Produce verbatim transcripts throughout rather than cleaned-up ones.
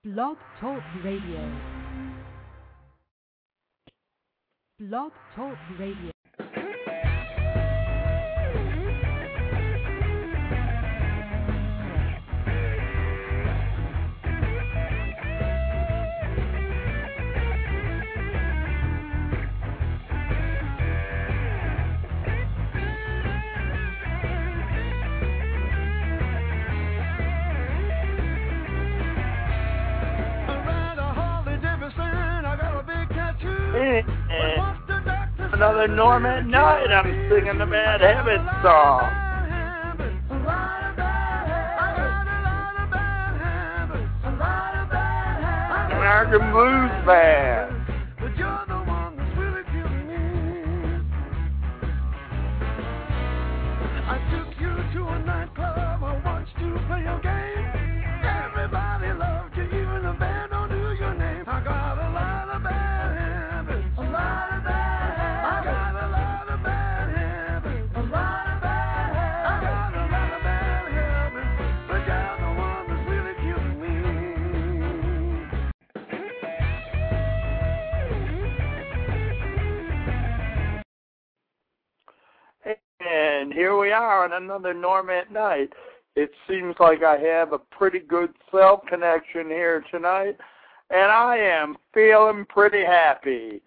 Blog Talk Radio. Blog Talk Radio. Another Norman night, I'm singing the Bad Habits song. American Blues Band. I took you to a nightclub, I watched you play your game. Everybody loved you, even the band don't know your name. I got a lot of bad habits, a lot of bad habits. I got a lot of bad habits, a lot of bad habits. I got a lot of bad habits, but you're the one that's really killing me. And here we are on another Norm at Night. It seems like I have a pretty good cell connection here tonight, and I am feeling pretty happy.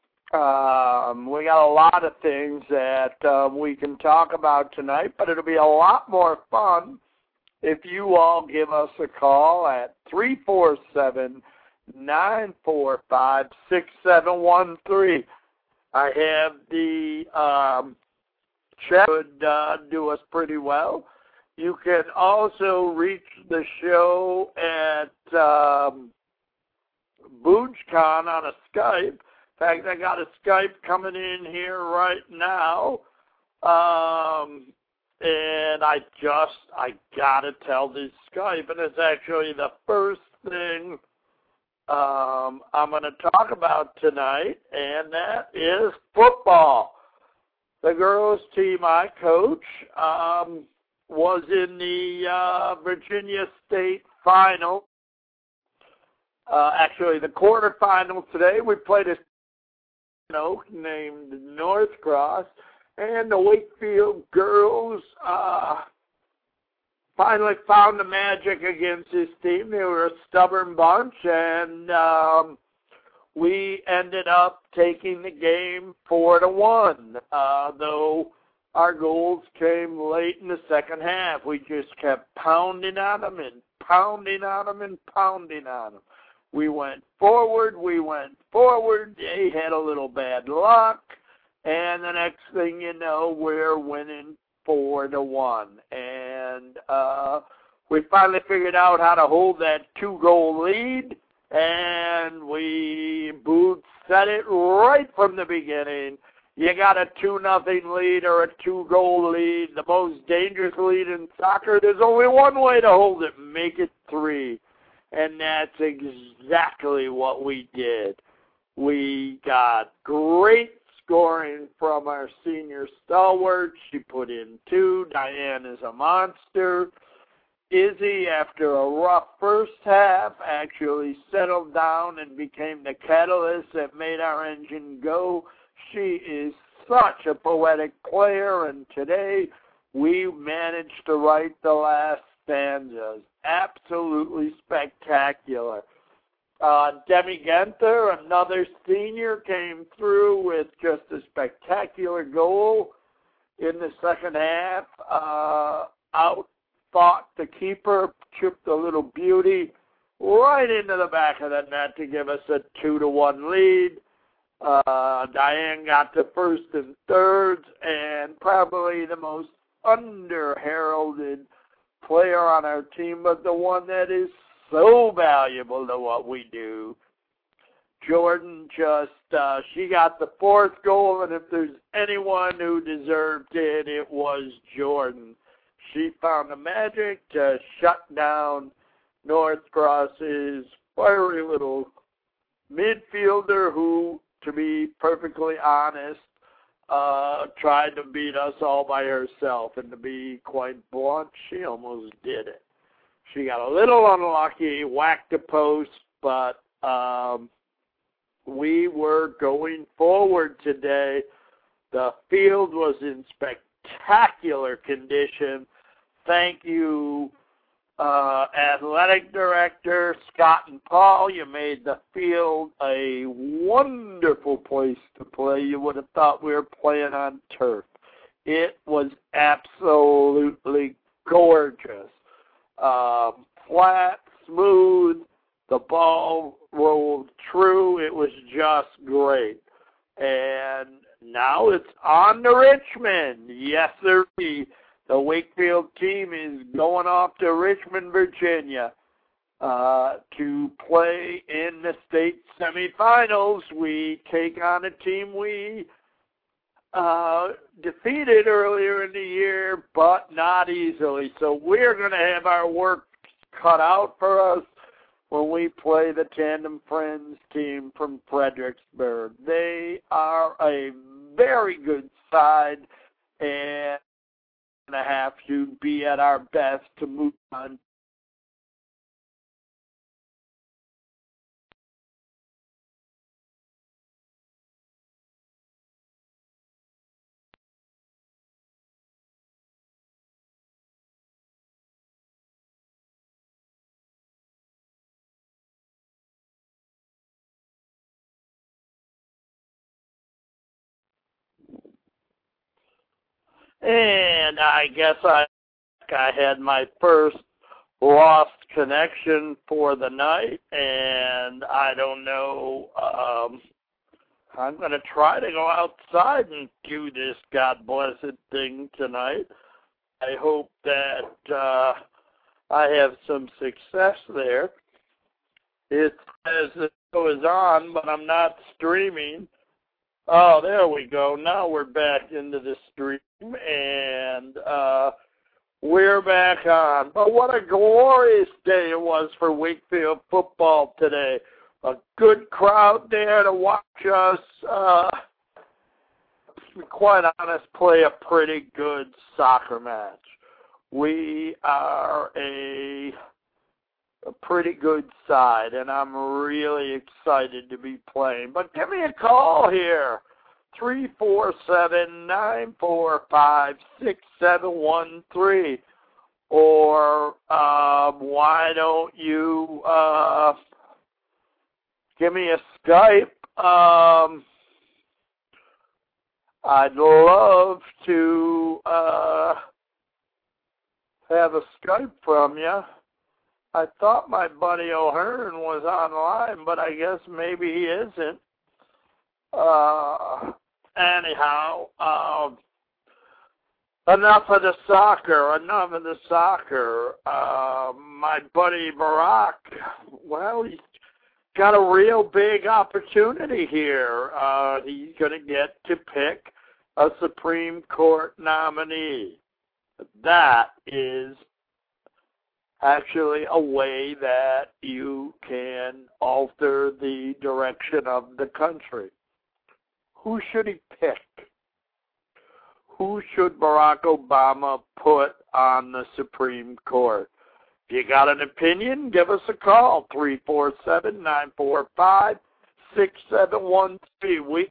Um, we got a lot of things that uh, we can talk about tonight, but it'll be a lot more fun if you all give us a call at three four seven, nine four five, six seven one three. I have the um, chat would uh, do us pretty well. You can also reach the show at um, BoojCon on a Skype. In fact, I got a Skype coming in here right now. Um, and I just, I got to tell this Skype, and it's actually the first thing um, I'm going to talk about tonight, and that is football. The girls' team I coach um, was in the uh, Virginia State final. Uh, actually, the quarterfinals today. We played a Oak named North Cross, and the Wakefield girls uh, finally found the magic against this team. They were a stubborn bunch, and um, we ended up taking the game four to one. Uh, though our goals came late in the second half, we just kept pounding on them and pounding on them and pounding on them. We went forward, we went forward. They had a little bad luck, and the next thing you know, we're winning four to one. And uh, we finally figured out how to hold that two-goal lead. And we booed set it right from the beginning. You got a two nothing lead or a two-goal lead, the most dangerous lead in soccer. There's only one way to hold it, make it three. And that's exactly what we did. We got great scoring from our senior stalwart. She put in two. Diane is a monster. Izzy, after a rough first half, actually settled down and became the catalyst that made our engine go. She is such a poetic player, and today we managed to write the last stanzas. Absolutely spectacular. Uh, Demi Genther, another senior, came through with just a spectacular goal in the second half. Uh, out fought the keeper, chipped a little beauty right into the back of the net to give us a two to one lead. Uh, Diane got the first and thirds, and probably the most under-heralded player on our team, but the one that is so valuable to what we do. Jordan just, uh, she got the fourth goal, and if there's anyone who deserved it, it was Jordan. She found the magic to shut down North Cross's fiery little midfielder who, to be perfectly honest, uh, tried to beat us all by herself. And to be quite blunt, she almost did it. she got a little unlucky, whacked the post, but um, we were going forward today. The field was in spectacular condition. Thank you, uh, athletic director Scott and Paul. You made the field a wonderful place to play. You would have thought we were playing on turf. It was absolutely gorgeous. Um, flat, smooth, the ball rolled true. It was just great. And now it's on to Richmond. Yes, sir. The Wakefield team is going off to Richmond, Virginia, uh, to play in the state semifinals. We take on a team we uh, defeated earlier in the year, but not easily. So we're going to have our work cut out for us when we play the Tandem Friends team from Fredericksburg. They are a very good side, and going to have to be at our best to move on. And I guess I I had my first lost connection for the night, and I don't know. Um, I'm going to try to go outside and do this God blessed thing tonight. I hope that uh, I have some success there. It says it goes on, but I'm not streaming. Oh, there we go. Now we're back into the stream, and uh, we're back on. But what a glorious day it was for Wakefield football today. A good crowd there to watch us, uh, to be quite honest, play a pretty good soccer match. We are a, a pretty good side, and I'm really excited to be playing. But give me a call here, three four seven, nine four five, six seven one three. Or um, why don't you uh, give me a Skype? Um, I'd love to uh, have a Skype from you. I thought my buddy O'Hearn was online, but I guess maybe he isn't. Uh, anyhow, um, enough of the soccer, enough of the soccer. Uh, my buddy Barack, well, he's got a real big opportunity here. Uh, he's going to get to pick a Supreme Court nominee. That is actually a way that you can alter the direction of the country. Who should he pick? Who should Barack Obama put on the Supreme Court? If you got an opinion, give us a call, three four seven, nine four five, six seven one three. We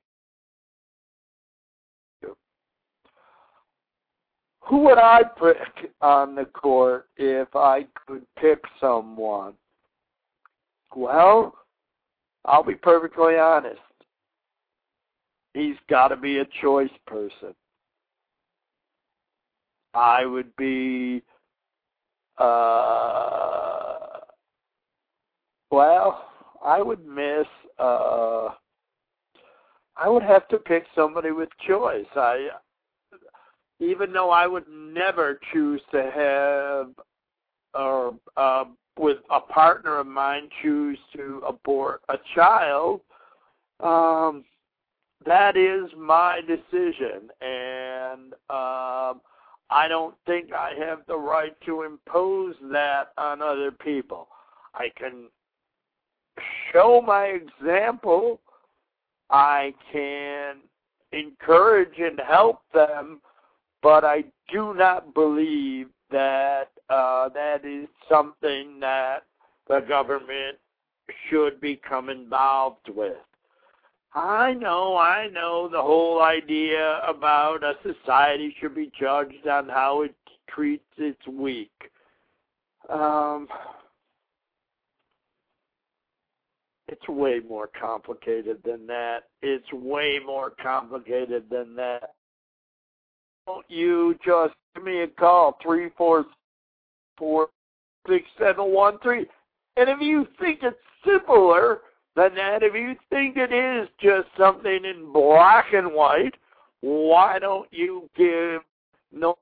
Who would I pick on the court if I could pick someone? Well, I'll be perfectly honest. He's got to be a choice person. I would be, uh, well, I would miss, uh, I would have to pick somebody with choice. I, even though I would never choose to have, or uh, with a partner of mine choose to abort a child, um, that is my decision, and um, I don't think I have the right to impose that on other people. I can show my example. I can encourage and help them, but I do not believe that uh, that is something that the government should become involved with. I know, I know the whole idea about a society should be judged on how it treats its weak. Um, it's way more complicated than that. It's way more complicated than that. Don't you just give me a call, three four four, six seven one three. And if you think it's simpler than that, if you think it is just something in black and white, why don't you give no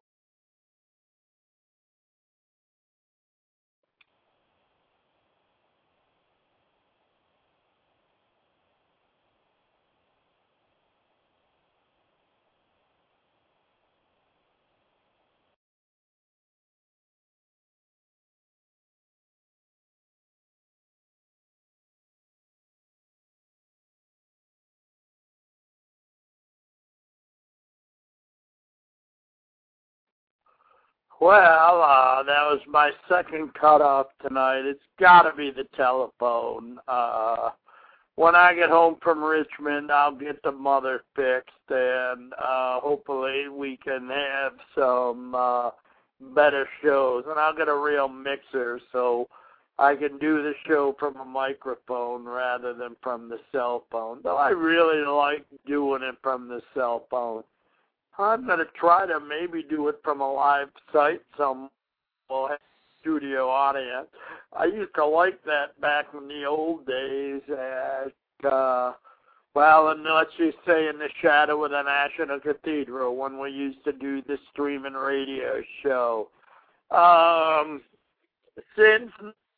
Well, uh, that was my second cutoff tonight. It's got to be the telephone. Uh, when I get home from Richmond, I'll get the mother fixed, and uh, hopefully we can have some uh, better shows. And I'll get a real mixer so I can do the show from a microphone rather than from the cell phone. Though I really like doing it from the cell phone. I'm going to try to maybe do it from a live site. Some will have studio audience. I used to like that back in the old days at, uh, well, and let's just say in the shadow of the National Cathedral when we used to do the streaming radio show. Um, since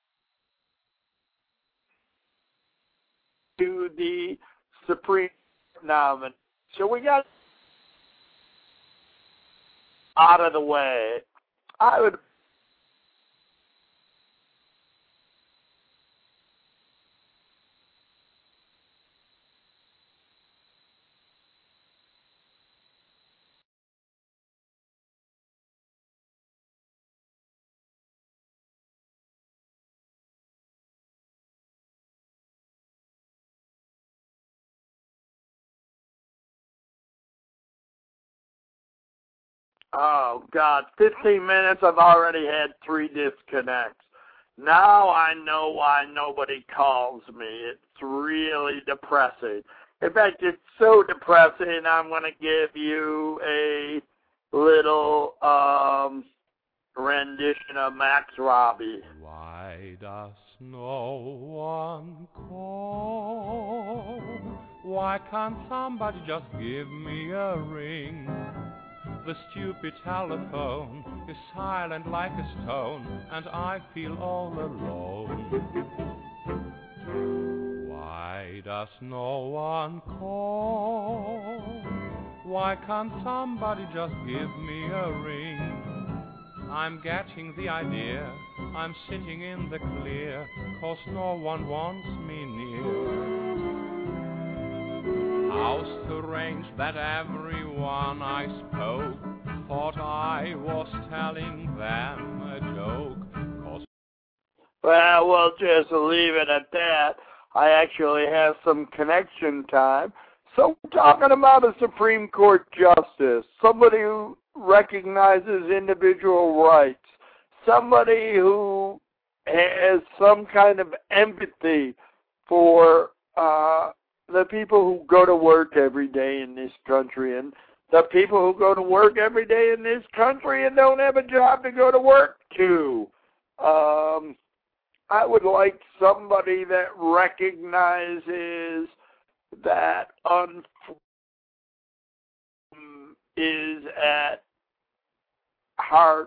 to the Supreme nominee. So we got out of the way. I would Oh, God, fifteen minutes, I've already had three disconnects. Now I know why nobody calls me. It's really depressing. In fact, it's so depressing, I'm going to give you a little um, rendition of Max Robbie. Why does no one call? Why can't somebody just give me a ring? The stupid telephone is silent like a stone, and I feel all alone. Why does no one call? Why can't somebody just give me a ring? I'm getting the idea, I'm sitting in the clear, 'cause no one wants me near. How strange that everyone I spoke thought I was telling them a joke. 'Cause well, we'll just leave it at that. I actually have some connection time. So we're talking about a Supreme Court justice, somebody who recognizes individual rights, somebody who has some kind of empathy for uh, the people who go to work every day in this country, and the people who go to work every day in this country and don't have a job to go to work to. Um, I would like somebody that recognizes that un- is at heart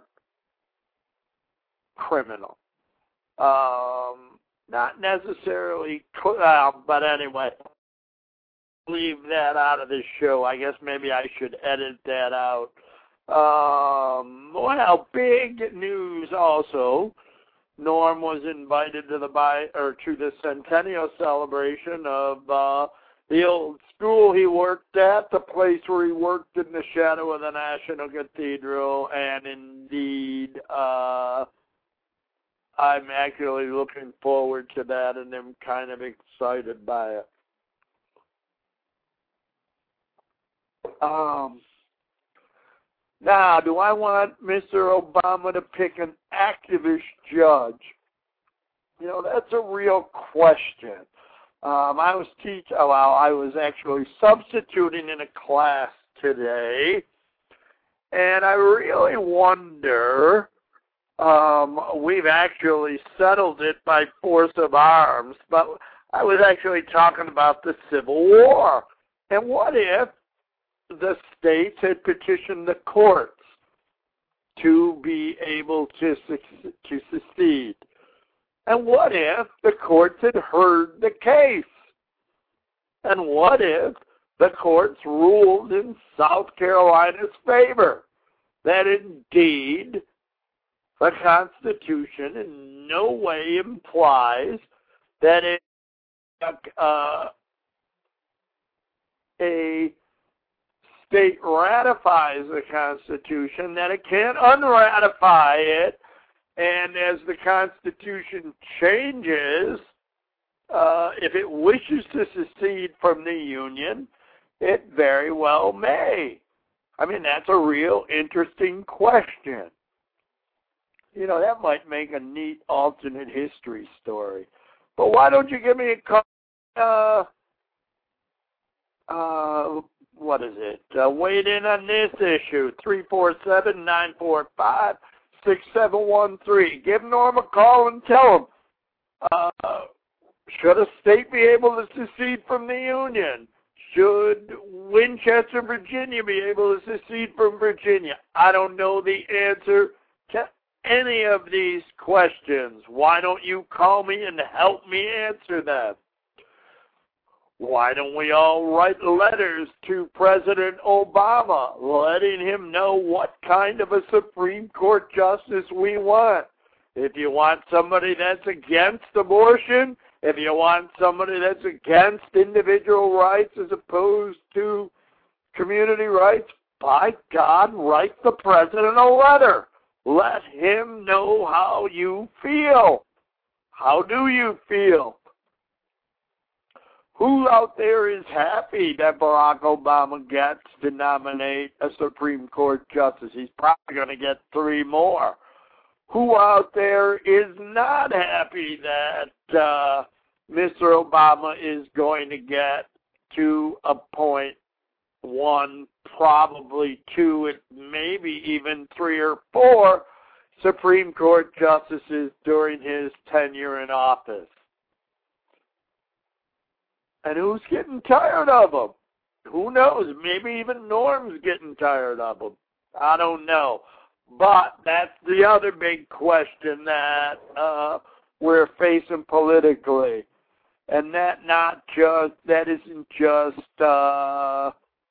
criminal. Um, not necessarily, uh, but anyway, leave that out of this show. I guess maybe I should edit that out. Um, well, big news also. Norm was invited to the bi- or to the centennial celebration of uh, the old school he worked at, the place where he worked in the shadow of the National Cathedral, and indeed read. Uh, I'm actually looking forward to that, and I'm kind of excited by it. Um, now, do I want Mister Obama to pick an activist judge? You know, that's a real question. Um, I was teach. Well, I was actually substituting in a class today, and I really wonder. Um, we've actually settled it by force of arms, but I was actually talking about the Civil War. And what if the states had petitioned the courts to be able to to secede? And what if the courts had heard the case? And what if the courts ruled in South Carolina's favor that indeed the Constitution in no way implies that it, uh, a state ratifies the Constitution, that it can't unratify it, and as the Constitution changes, uh, if it wishes to secede from the Union, it very well may. I mean, that's a real interesting question. You know, that might make a neat alternate history story. But why don't you give me a call? Uh, uh, what is it? Uh, wait in on this issue, three four seven, nine four five, six seven one three. Give Norm a call and tell him, uh, should a state be able to secede from the Union? Should Winchester, Virginia be able to secede from Virginia? I don't know the answer to any of these questions. Why don't you call me and help me answer them? Why don't we all write letters to President Obama letting him know what kind of a Supreme Court justice we want? If you want somebody that's against abortion, if you want somebody that's against individual rights as opposed to community rights, by God, write the president a letter. Let him know how you feel. How do you feel? Who out there is happy that Barack Obama gets to nominate a Supreme Court justice? He's probably going to get three more. Who out there is not happy that uh, Mister Obama is going to get to appoint one, probably two, and maybe even three or four Supreme Court justices during his tenure in office? And who's getting tired of them? Who knows? Maybe even Norm's getting tired of them. I don't know. But that's the other big question that uh, we're facing politically. And that not just, that isn't just uh,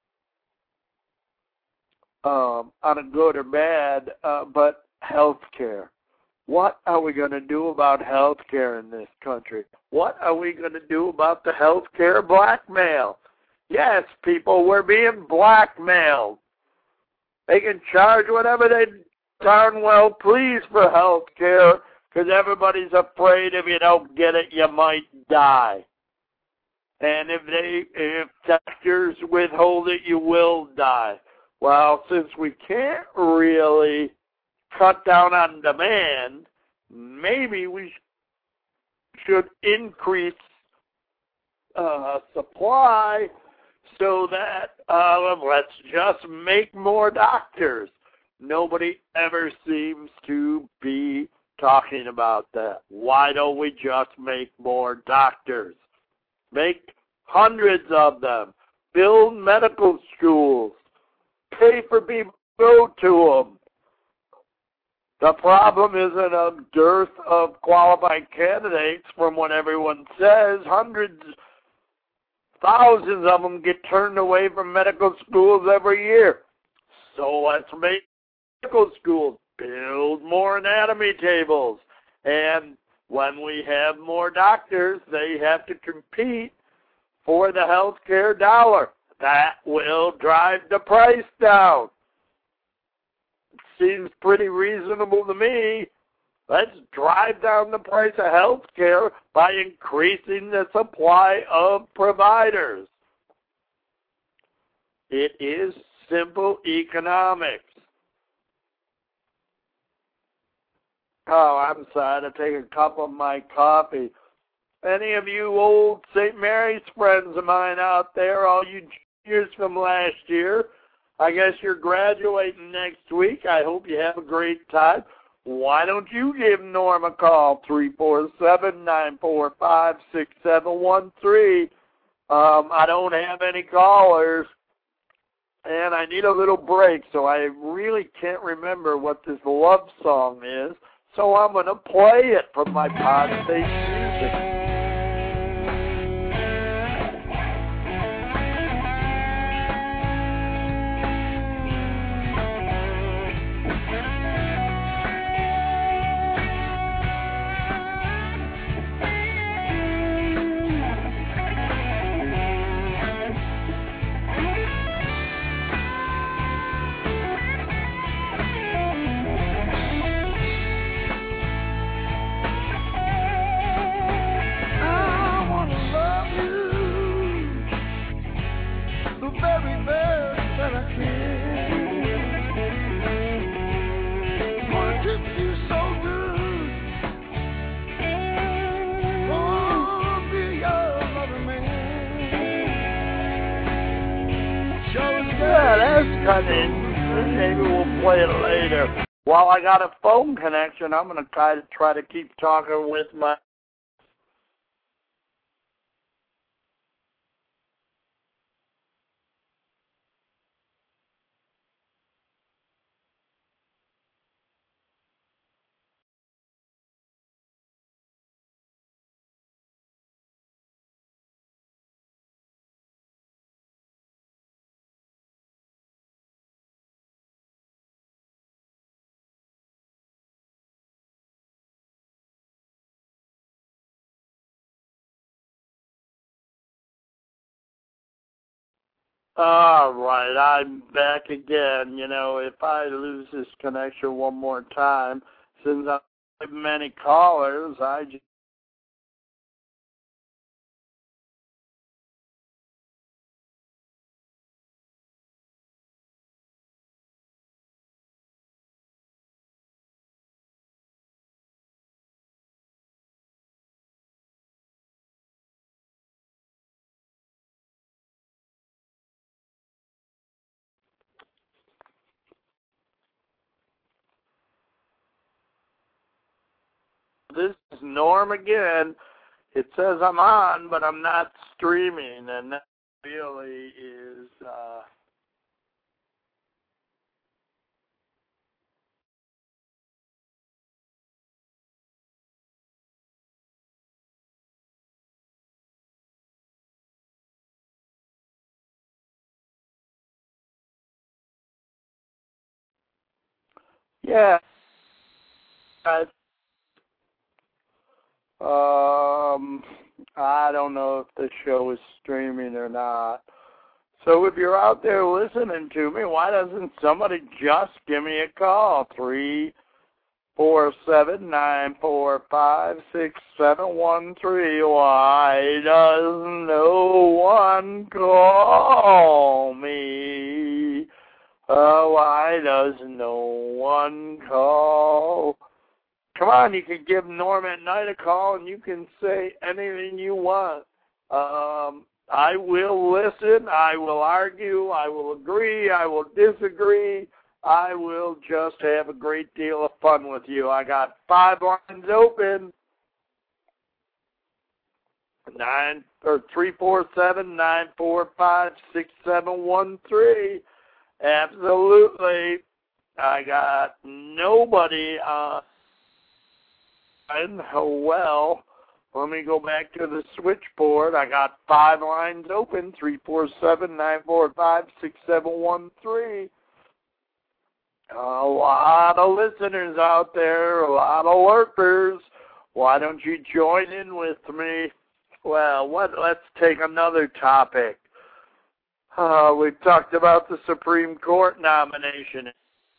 um, on a good or bad, uh, but health care. What are we going to do about health care in this country? What are we going to do about the health care blackmail? Yes, people, we're being blackmailed. They can charge whatever they darn well please for health care because everybody's afraid if you don't get it, you might die. And if they, if doctors withhold it, you will die. Well, since we can't really cut down on demand, maybe we should increase uh, supply so that uh, let's just make more doctors. Nobody ever seems to be talking about that. Why don't we just make more doctors? Make hundreds of them. Build medical schools. Pay for people to go to them. The problem isn't a dearth of qualified candidates from what everyone says. Hundreds, thousands of them get turned away from medical schools every year. So let's make medical schools, build more anatomy tables. And when we have more doctors, they have to compete for the health care dollar. That will drive the price down. seems pretty reasonable to me. Let's drive down the price of health care by increasing the supply of providers. It is simple economics. Oh, I'm sorry to take a cup of my coffee. Any of you old Saint Mary's friends of mine out there, all you juniors from last year, I guess you're graduating next week. I hope you have a great time. Why don't you give Norm a call, three four seven, nine four five, six seven one three. Um, I don't have any callers, and I need a little break, so I really can't remember what this love song is, so I'm going to play it from my pod station music. Maybe we'll play it later. While I got a phone connection, I'm going to try to try to keep talking with my. All right, I'm back again. You know, if I lose this connection one more time, since I have many callers, I just. This is Norm again. It says I'm on, but I'm not streaming, and that really is. Uh, yeah. I, um, I don't know if the show is streaming or not. So if you're out there listening to me, why doesn't somebody just give me a call? Three four seven nine four five six seven one three. Why does no one call me? Oh, why does no one call? Come on, you can give Norm at night a call, and you can say anything you want. Um, I will listen. I will argue. I will agree. I will disagree. I will just have a great deal of fun with you. I got five lines open. Nine or three four seven nine four five six seven one three. Absolutely. I got nobody on. Well, let me go back to the switchboard. I got five lines open, three four seven nine four five six seven one three. A lot of listeners out there, a lot of lurkers. Why don't you join in with me? Well, what? Let's take another topic. Uh, we've talked about the Supreme Court nomination.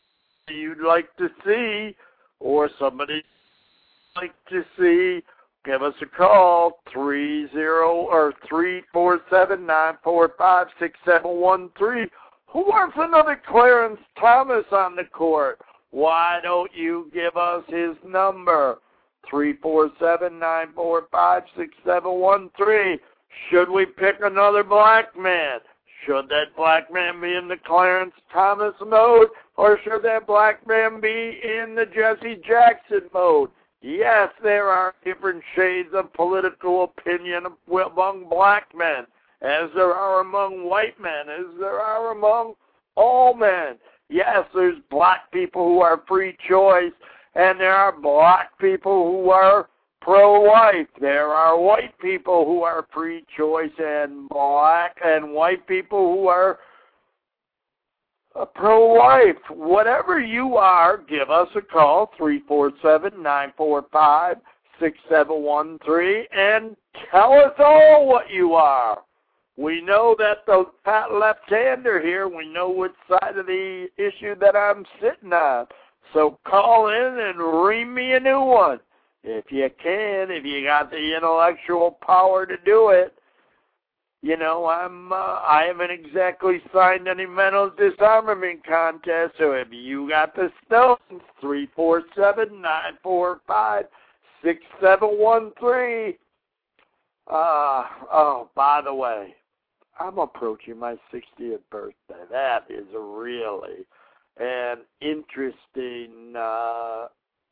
you'd like to see or somebody you'd like to see, give us a call, three zero or three four seven nine four five six seven one three. Who wants another Clarence Thomas on the court? Why don't you give us his number? three four seven nine four five six seven one three. Should we pick another black man? Should that black man be in the Clarence Thomas mode, or should that black man be in the Jesse Jackson mode? Yes, there are different shades of political opinion among black men, as there are among white men, as there are among all men. Yes, there's black people who are free choice, and there are black people who are pro-life. There are white people who are free choice, and black and white people who are uh, pro-life. Whatever you are, give us a call, three four seven nine four five six seven one three, and tell us all what you are. We know that the fat left-hander here, we know which side of the issue that I'm sitting on. So call in and read me a new one. If you can, if you got the intellectual power to do it. You know, I'm, uh, I haven't exactly signed any mental disarmament contest, so if you got the stones, three four seven nine four five six seven one three. Uh, oh, by the way, I'm approaching my sixtieth birthday. That is really an interesting uh,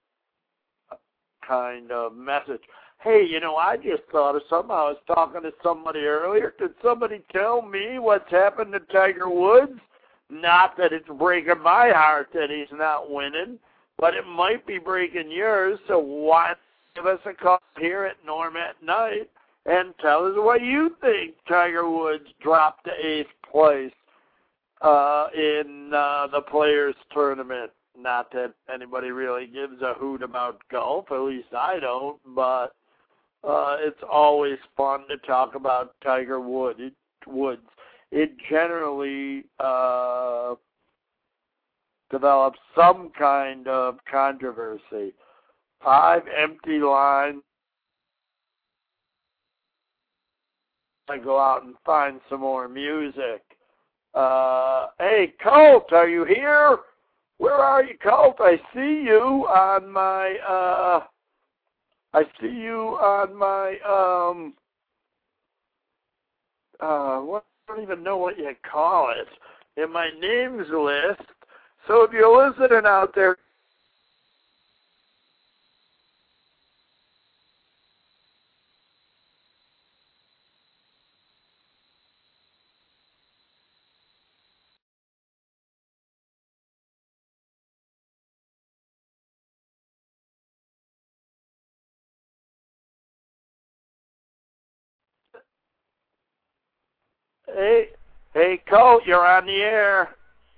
kind of message. Hey, you know, I just thought of something. I was talking to somebody earlier. Could somebody tell me what's happened to Tiger Woods? Not that it's breaking my heart that he's not winning, but it might be breaking yours. So why not give us a call here at Norm at Night and tell us what you think Tiger Woods dropped to eighth place uh, in uh, the Players Tournament. Not that anybody really gives a hoot about golf, at least I don't, but uh, it's always fun to talk about Tiger Wood. It, Woods. It generally uh, develops some kind of controversy. Five empty lines. I go out and find some more music. Uh, hey, Colt, are you here? Where are you, Colt? I see you on my, uh, I see you on my, um, uh, what, I don't even know what you call it, in my names list. So if you're listening out there, Hey, hey, Colt, you're on the air.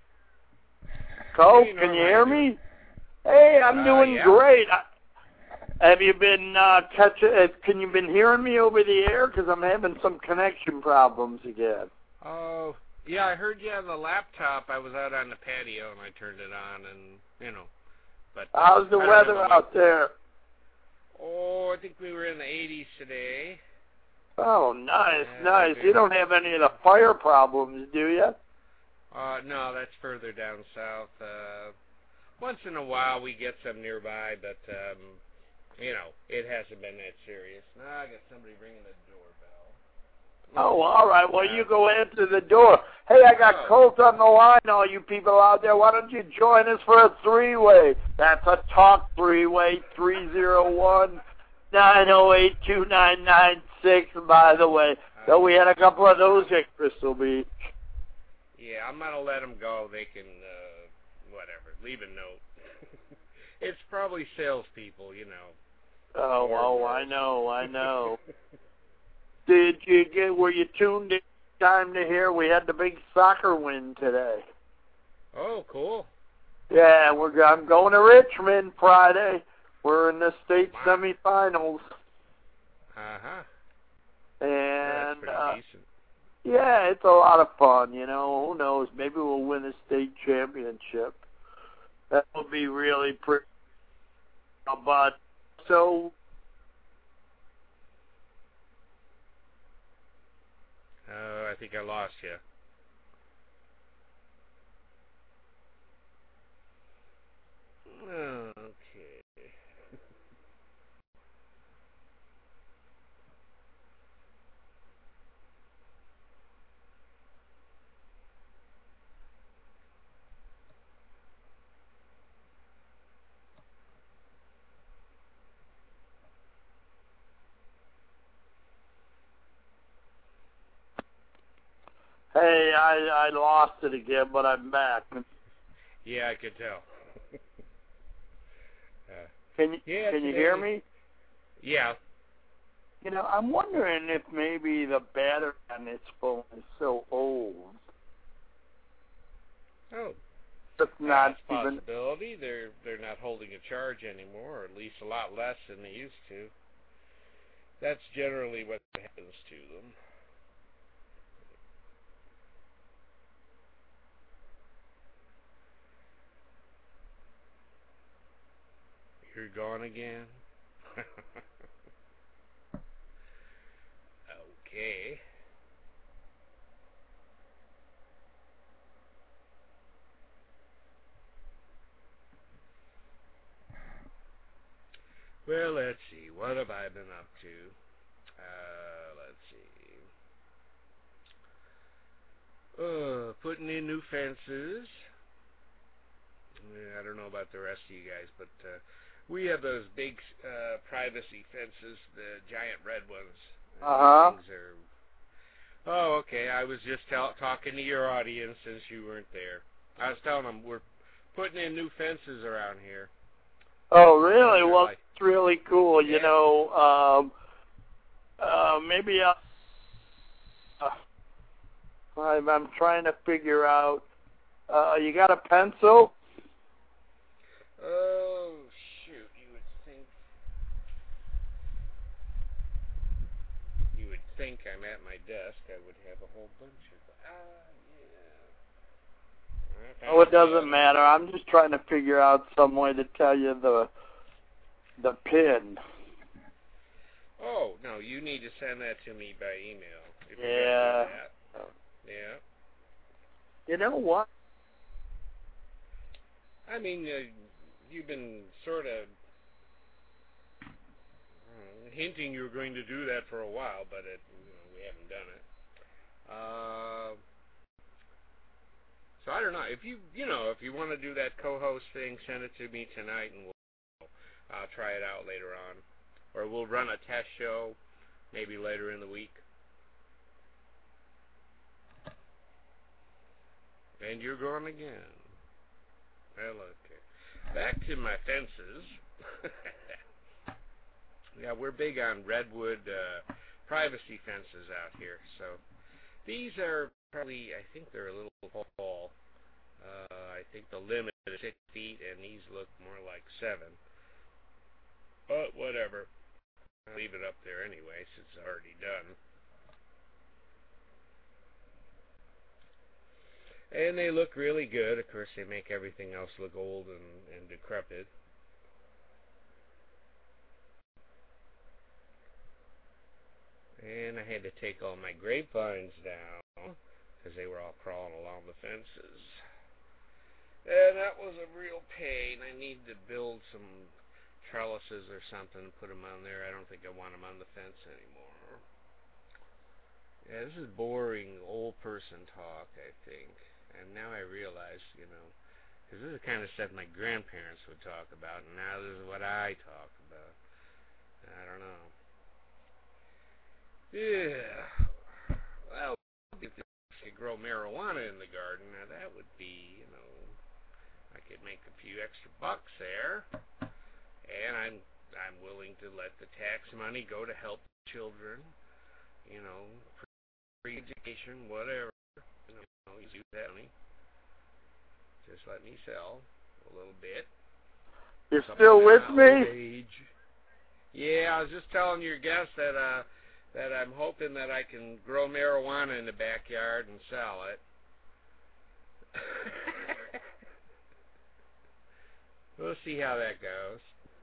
Colt, Hey, can you Norm, hear how you me? Hey, I'm Uh, doing yeah. great. I, have you been uh, catching? Uh, can you been hearing me over the air? Because I'm having some connection problems again. Oh, yeah, I heard you on the laptop. I was out on the patio and I turned it on, and you know. But How's the I don't weather know about out there? Oh, I think we were in the eighties today. Oh, nice, Yeah, nice. okay. You don't have any of the fire problems, do you? Uh, no, that's further down south. Uh, once in a while we get some nearby, but um, you know, it hasn't been that serious. Now I got somebody ringing the doorbell. Oh, all right. Well, you go answer the door. Hey, I got Oh. Colt on the line, all you people out there. Why don't you join us for a three-way? That's a talk three-way, three zero one, nine oh eight, two nine nine six, by the way. So we had a couple of those at Crystal Beach. Yeah, I'm gonna let them go. They can, uh, whatever, leave a note. It's probably salespeople, you know. Oh, Or oh, worse. I know, I know. Did you get, were you tuned in time to hear we had the big soccer win today? Oh, cool. Yeah, we're, I'm going to Richmond Friday. We're in the state Wow. semifinals. Uh-huh. And, That's pretty uh, decent. yeah, it's a lot of fun, you know. Who knows? Maybe we'll win a state championship. That would be really pretty. But so. Uh, I think I lost you. Okay. Hey, I, I lost it again, but I'm back. Yeah, I could tell. uh, Can you yeah, can you today, hear me? Yeah. You know, I'm wondering if maybe the battery on this phone is so old. Oh. It's not That's a even. possibility. They're they're not holding a charge anymore, or at least a lot less than they used to. That's generally what happens to them. You're gone again? Okay. Well, let's see. What have I been up to? Uh, let's see. Uh, putting in new fences. I don't know about the rest of you guys, but uh, we have those big uh, privacy fences, the giant red ones. Uh huh. Things are. Oh, okay. I was just tell, talking to your audience since you weren't there. I was telling them we're putting in new fences around here. Oh, really? They're Well, like, it's really cool. Yeah. You know, um, uh, maybe I, uh, I'm, I'm trying to figure out. Uh, you got a pencil? oh, shoot. You would think. You would think I'm at my desk. I would have a whole bunch of. Ah, yeah. Oh, it doesn't matter. I'm just trying to figure out some way to tell you the the pin. Oh, no, you need to send that to me by email. If Yeah. you're gonna do that. Yeah. You know what? I mean, uh, you've been sort of uh, hinting you were going to do that for a while, but it, you know, we haven't done it. Uh, so I don't know. If you, you know, if you want to do that co-host thing, send it to me tonight, and we'll I'll try it out later on, or we'll run a test show maybe later in the week. And you're gone again. Well, okay. Back to my fences. Yeah, we're big on redwood uh, privacy fences out here. So these are probably, I think they're a little tall. Uh, I think the limit is six feet, and these look more like seven. But whatever. I'll leave it up there anyway, since it's already done. And they look really good. Of course, they make everything else look old and, and decrepit. And I had to take all my grapevines down because they were all crawling along the fences. And that was a real pain. I need to build some trellises or something and put them on there. I don't think I want them on the fence anymore. Yeah, this is boring old person talk, I think. And now I realize, you know, because this is the kind of stuff my grandparents would talk about, and now this is what I talk about. I don't know. Yeah. Well, if I could grow marijuana in the garden, now that would be, you know, I could make a few extra bucks there. And I'm I'm willing to let the tax money go to help children, you know, free education, whatever. You know, you do that money. Just let me sell a little bit. You're Something still with out me? of age. Yeah, I was just telling your guest that uh that I'm hoping that I can grow marijuana in the backyard and sell it. We'll see how that goes.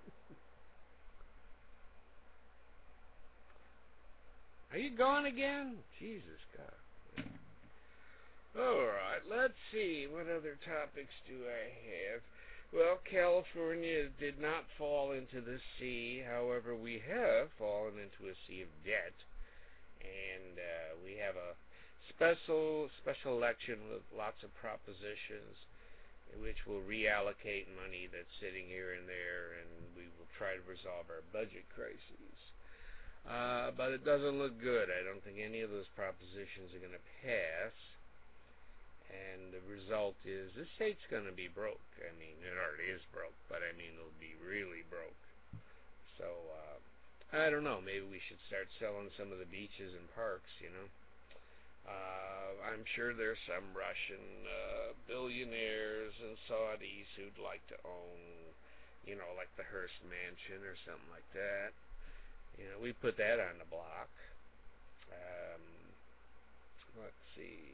Are you gone again? Jesus God. All right, let's see. What other topics do I have? Well, California did not fall into the sea. However, we have fallen into a sea of debt. And uh, we have a special special election with lots of propositions, which will reallocate money that's sitting here and there, and we will try to resolve our budget crises. Uh, but it doesn't look good. I don't think any of those propositions are going to pass. And the result is the state's going to be broke. I mean, it already is broke, but I mean, it'll be really broke. So, uh, I don't know. Maybe we should start selling some of the beaches and parks, you know. Uh, I'm sure there's some Russian uh, billionaires and Saudis who'd like to own, you know, like the Hearst Mansion or something like that. You know, we put that on the block. Um, let's see.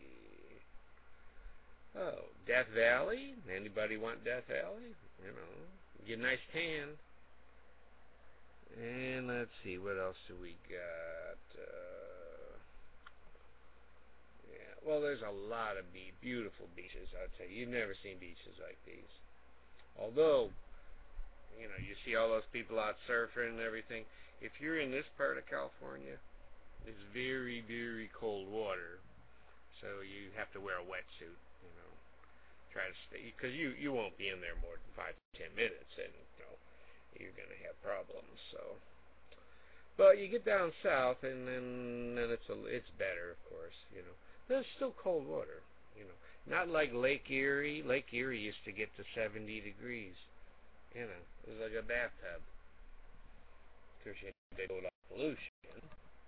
Oh, Death Valley? Anybody want Death Valley? You know, get a nice tan. And let's see, what else do we got? Uh, yeah, well, there's a lot of be beautiful beaches, I'd say. You've never seen beaches like these. Although, you know, you see all those people out surfing and everything. If you're in this part of California, it's very, very cold water. So you have to wear a wetsuit, you know. Try to stay, because you, you won't be in there more than five to ten minutes, and, you know, you're going to have problems. So, but you get down south, and then, then it's a, it's better, of course, you know. There's still cold water, you know. Not like Lake Erie. Lake Erie used to get to seventy degrees. You know, it was like a bathtub. Of course, you had to deal with all the pollution.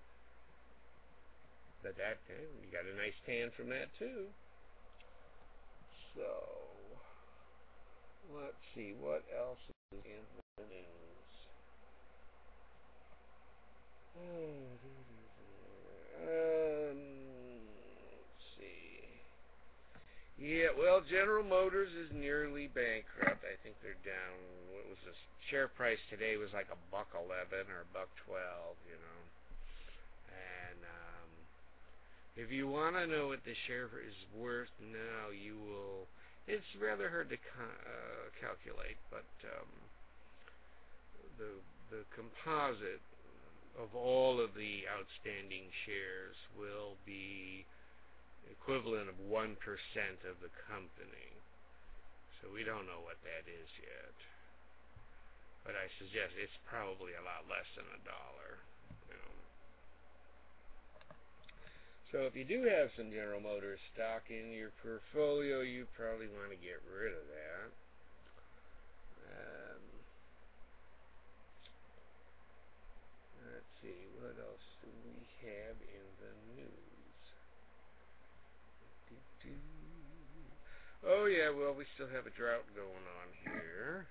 But that, you got a nice tan from that, too. So, let's see, what else is in the news? Um, let's see. Yeah, well, General Motors is nearly bankrupt. I think they're down. What was the share price today? Was like a buck eleven or a buck twelve, you know. And um, if you want to know what the share is worth now, you will. It's rather hard to co- uh, calculate, but um, the the composite of all of the outstanding shares will be equivalent of one percent of the company. So we don't know what that is yet. But I suggest it's probably a lot less than a dollar. You know. So if you do have some General Motors stock in your portfolio, you probably want to get rid of that. Um, let's see, what else do we have in the news? Oh yeah, well, we still have a drought going on here,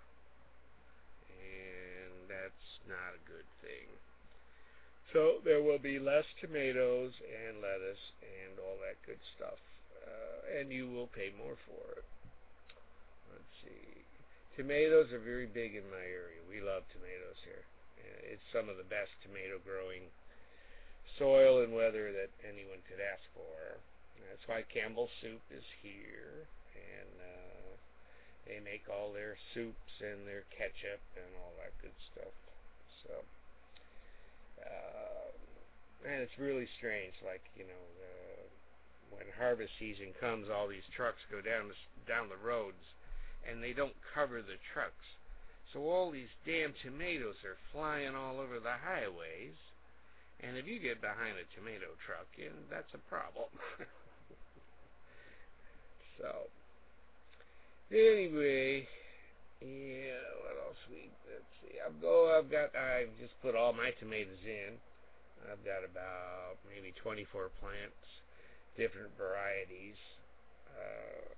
and that's not a good thing. So there will be less tomatoes and lettuce and all that good stuff, uh, and you will pay more for it. Let's see. Tomatoes are very big in my area. We love tomatoes here. It's some of the best tomato growing soil and weather that anyone could ask for. That's why Campbell's Soup is here, and uh, they make all their soups and their ketchup and all that good stuff. So, uh, and it's really strange. Like, you know, uh, when harvest season comes, all these trucks go down the, down the roads, and they don't cover the trucks. So all these damn tomatoes are flying all over the highways, and if you get behind a tomato truck, yeah, that's a problem. So, anyway, yeah, what else we, let's see, I've go, I've got, I've just put all my tomatoes in. I've got about maybe twenty-four plants, different varieties, uh,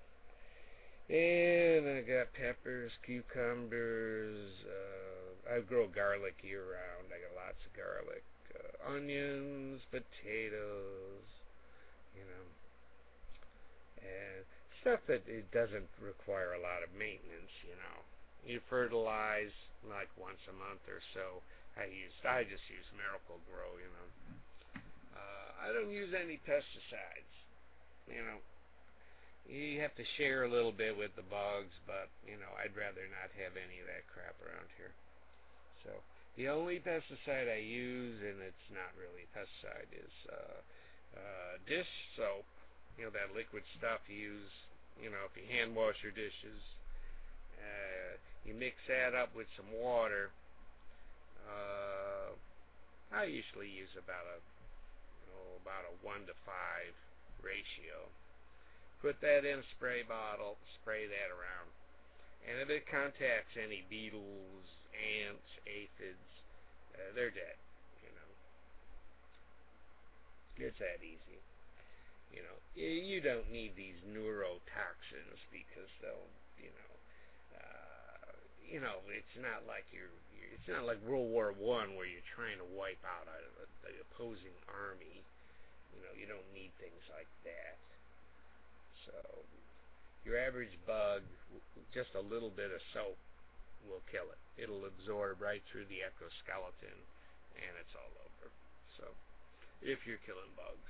and I got peppers, cucumbers, uh, I grow garlic year-round. I got lots of garlic, uh, onions, potatoes, you know. And stuff that it doesn't require a lot of maintenance, you know. you fertilize like once a month or so. I use I just use Miracle-Gro, you know. Uh, I don't use any pesticides. You know, you have to share a little bit with the bugs, but you know, I'd rather not have any of that crap around here. So the only pesticide I use, and it's not really a pesticide, is uh, uh, dish soap. You know, that liquid stuff you use. You know, if you hand wash your dishes, uh, you mix that up with some water. Uh, I usually use about a oh, about a one to five ratio. Put that in a spray bottle, spray that around, and if it contacts any beetles, ants, aphids, uh, they're dead. You know, it's that easy. You know, you don't need these neurotoxins because they'll, you know, uh, you know, it's not like you're, you're, it's not like World War One where you're trying to wipe out a, a, the opposing army. You know, you don't need things like that. So, your average bug, just a little bit of soap will kill it. It'll absorb right through the exoskeleton, and it's all over. So, if you're killing bugs.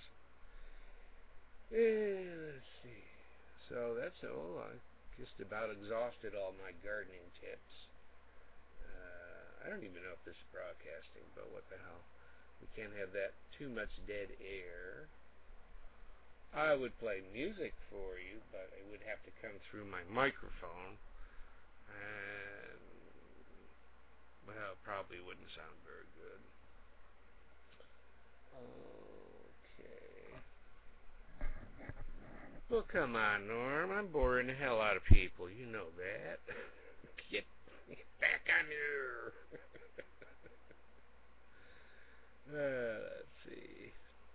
And let's see. So that's all. I just about exhausted all my gardening tips. Uh, I don't even know if this is broadcasting, but what the hell. We can't have that too much dead air. I would play music for you, but it would have to come through my microphone. And, well, it probably wouldn't sound very good. Okay. Well, come on, Norm. I'm boring the hell out of people. You know that. Get, get back on here. uh, let's see.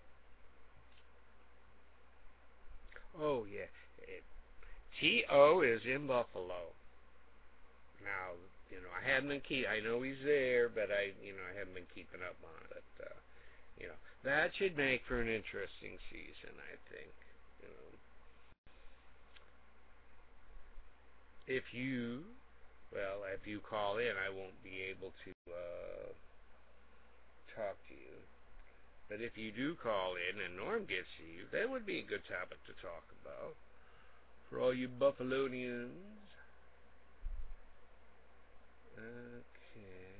Oh, yeah. T O is in Buffalo. Now, you know, I haven't been keep. I know he's there, but I, you know, I haven't been keeping up on it. Uh, you know, that should make for an interesting season, I think. You know. If you, well, if you call in, I won't be able to uh, talk to you. But if you do call in and Norm gets to you, that would be a good topic to talk about for all you Buffalonians. Okay.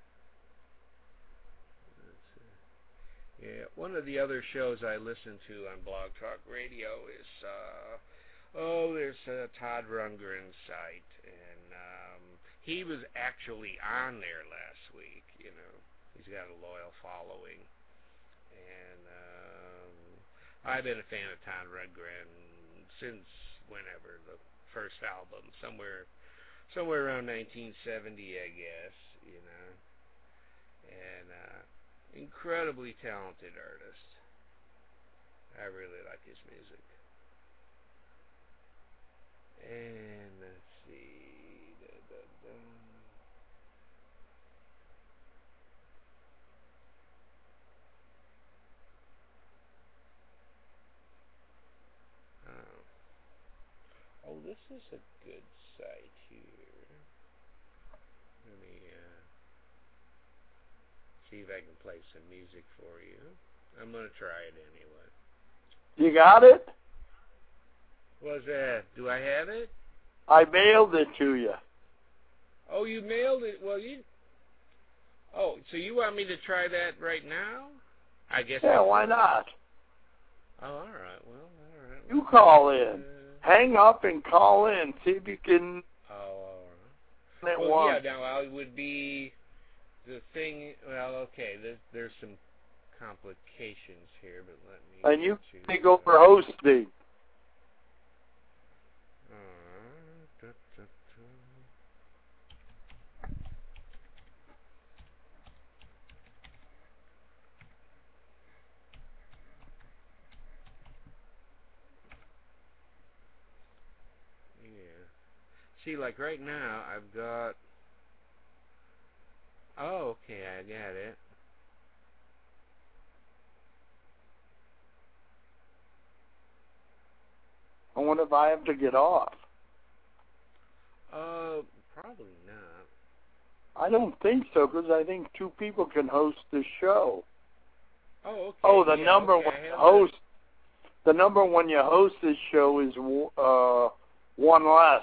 Let's see. Yeah, one of the other shows I listen to on Blog Talk Radio is, uh, oh, there's uh, Todd Rundgren's site, and um, he was actually on there last week. You know, he's got a loyal following. And um, I've been a fan of Todd Rundgren since whenever the first album, somewhere, somewhere around nineteen seventy, I guess. You know, and uh, incredibly talented artist. I really like his music. And let's see. Da, da, da. Oh, this is a good site here. Let me uh, see if I can play some music for you. I'm going to try it anyway. You got it? What's that? Do I have it? I mailed it to you. Oh, you mailed it? Well, you... Oh, so you want me to try that right now? I guess... Yeah, I why not? Oh, all right. Well, all right. You call in. Uh, Hang up and call in. See if you can... Oh, all right. Well, Well, yeah, now I would be... The thing... Well, okay, there's, there's some complications here, but let me... And you choose, can go for hosting. Uh, da, da, da. Yeah. See, like right now, I've got... Oh, okay, I got it. I wonder if I have to get off. Uh, Probably not. I don't think so, because I think two people can host the show. Oh, okay. Oh, the yeah, number okay, when I you have host, the number when you host this show is uh, one less.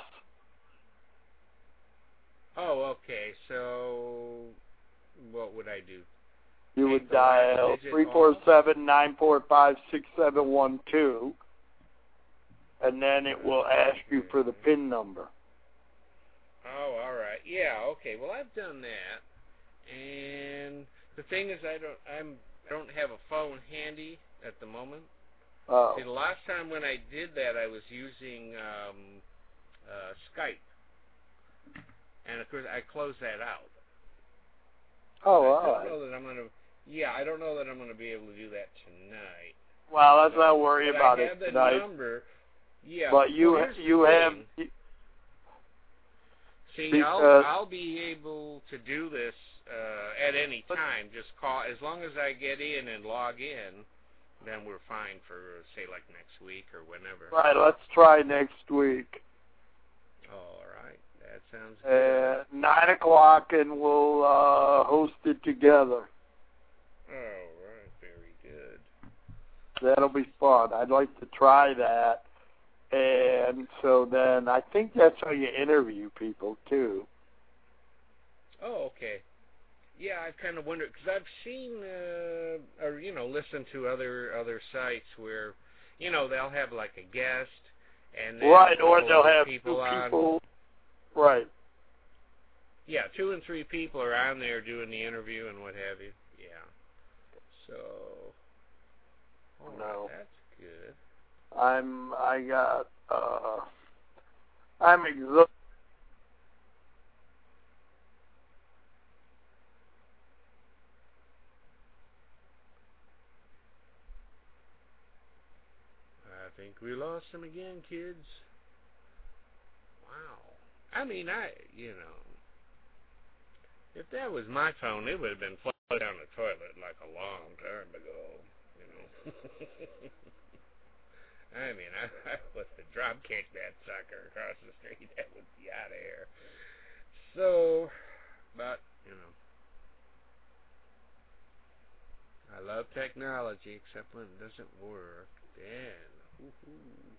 that. Oh, okay. So, what would I do? You Take would the last dial digit three four off? seven nine four five six seven one two, and then it will ask you for the PIN number. Oh, all right. Yeah, okay. Well, I've done that, and the thing is, I don't, I'm, I don't have a phone handy at the moment. Oh. See, the last time when I did that, I was using um, uh, Skype, and of course, I closed that out. Oh, I all don't right. know that I'm gonna. Yeah, I don't know that I'm gonna be able to do that tonight. Well, let's But- not worry but about I it have the tonight. number. Yeah. But you well, here's the you have thing. See, because- I'll I'll be able to do this uh, at any time. Just call as long as I get in and log in. Then we're fine for say like next week or whenever. right. Let's try next week All right, that sounds good. at nine o'clock, and we'll uh, host it together. All right, very good. That'll be fun. I'd like to try that. And so then I think that's how you interview people, too. Oh, okay. Yeah, I've kind of wondered because I've seen uh, or you know listened to other other sites where you know they'll have like a guest and then Right, a or couple they'll other have people two on. people. Right. Yeah, two and three people are on there doing the interview and what have you. Yeah. So. All right, No. that's good. I'm, I got, uh, I'm exhausted. I think we lost him again, kids. Wow. I mean, I, you know, if that was my phone, it would have been flushed down the toilet like a long time ago, you know. I mean, I, I would have drop kicked that sucker across the street. That would be out of here. So, but, you know, I love technology, except when it doesn't work. Then, woohoo.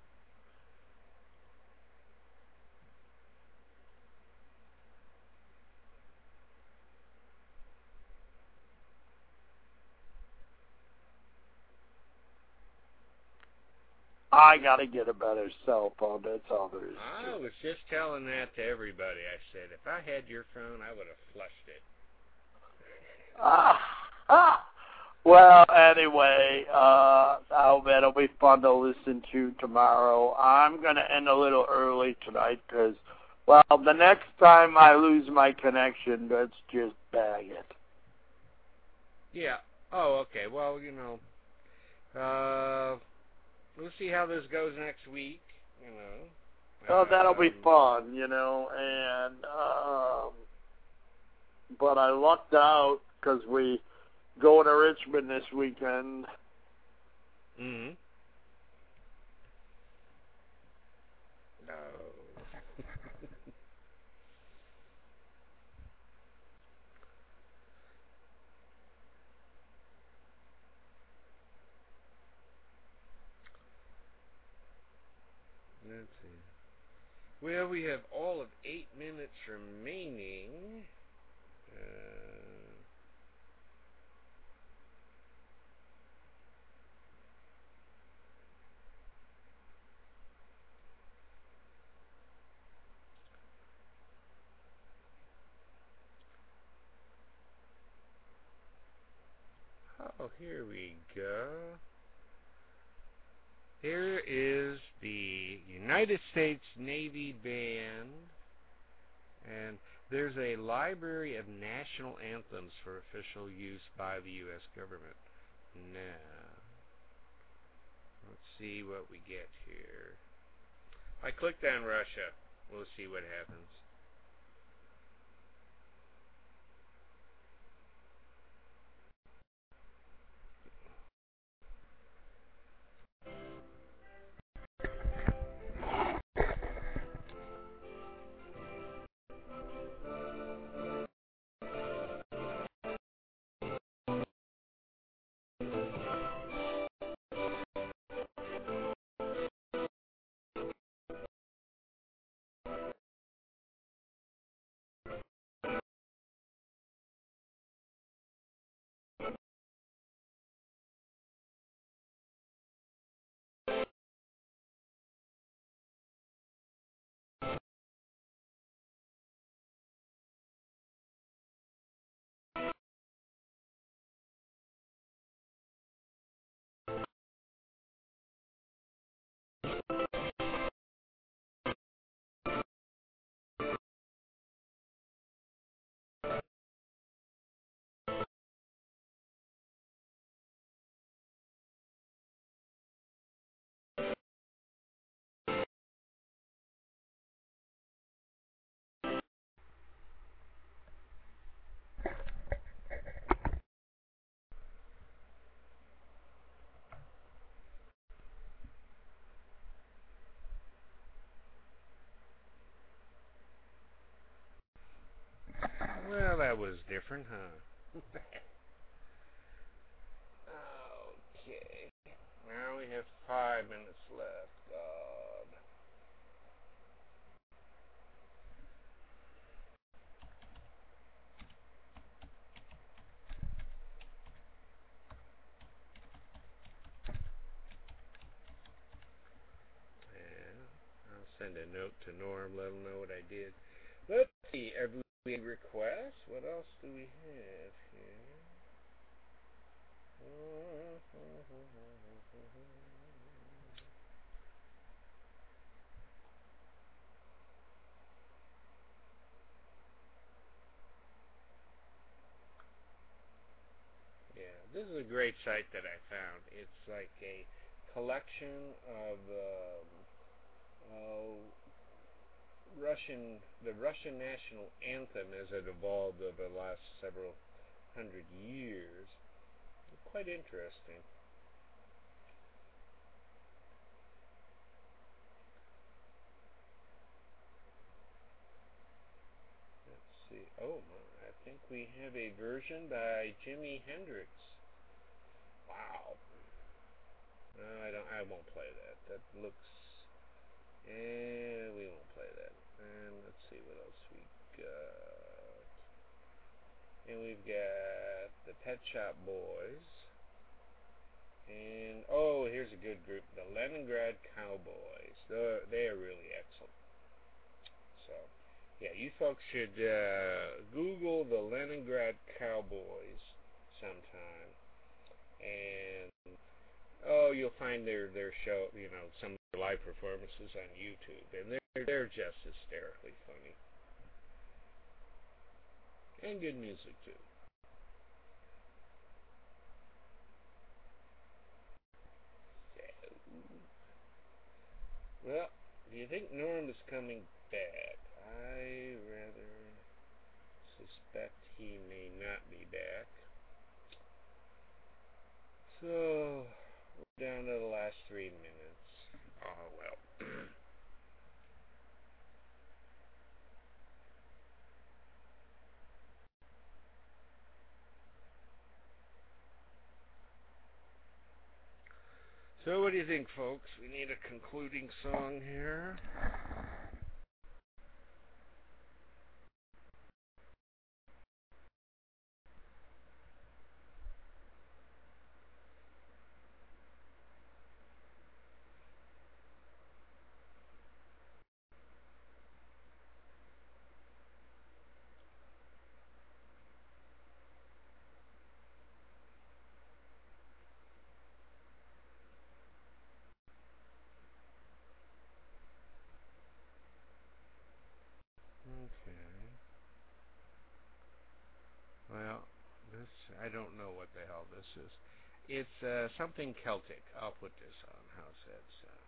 I got to get a better cell phone. That's all there is I to it. was just telling that to everybody. I said, if I had your phone, I would have flushed it. Ah, ah. Well, anyway, uh, I bet it'll be fun to listen to tomorrow. I'm going to end a little early tonight because, well, the next time I lose my connection, let's just bag it. Yeah. Oh, okay. Well, you know, uh, we'll see how this goes next week, you know. Oh, that'll be Um, fun, you know, and, um, but I lucked out because we go to Richmond this weekend. Mm-hmm. No. Let's see. Well, we have all of eight minutes remaining. Uh, oh, here we go. Here is the United States Navy Band, and there's a library of national anthems for official use by the U S government. Now, let's see what we get here. If I click on Russia, we'll see what happens. was different, huh? Okay. Now we have five minutes left. God. Send a note to Norm, let him know what I did. Let's see, every request. What else do we have here? Yeah, this is a great site that I found. It's like a collection of um, uh, Russian, the Russian national anthem as it evolved over the last several hundred years. Quite interesting. Let's see. Oh, I think we have a version by Jimi Hendrix. Wow. No, I don't. I won't play that. That looks. And we won't play that. And let's see what else we got. And we've got the Pet Shop Boys. And oh, here's a good group, the Leningrad Cowboys. They're, they are really excellent. So, yeah, you folks should uh, Google the Leningrad Cowboys sometime, and oh, you'll find their their show, you know, some of their live performances on YouTube, and they're they're just hysterically funny, and good music too. Well, do you think Norm is coming back? I rather suspect he may not be back. So, we're down to the last three minutes. Oh, well. So, what do you think, folks? We need a concluding song here. Okay. Well, this, I don't know what the hell this is. It's uh, something Celtic. I'll put this on. How's that sound?